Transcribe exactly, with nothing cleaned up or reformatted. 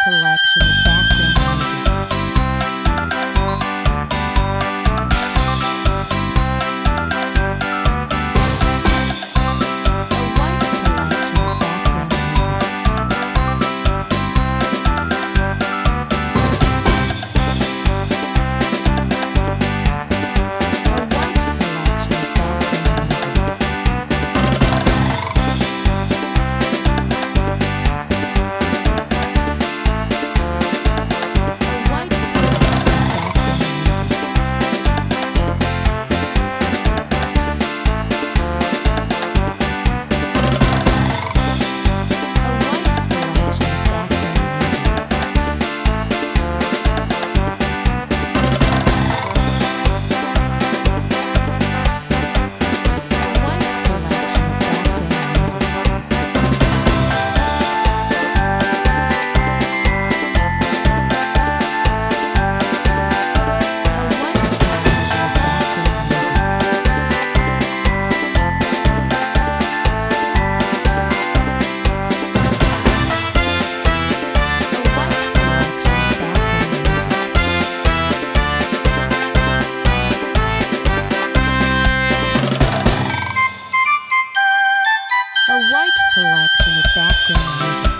selection of background music. A wide selection of background music. A wide selection of background music. A wide selection of background music. A wide selection of background music. A wide selection of background music. A wide selection of background music. A wide selection of background music. A wide selection of background music.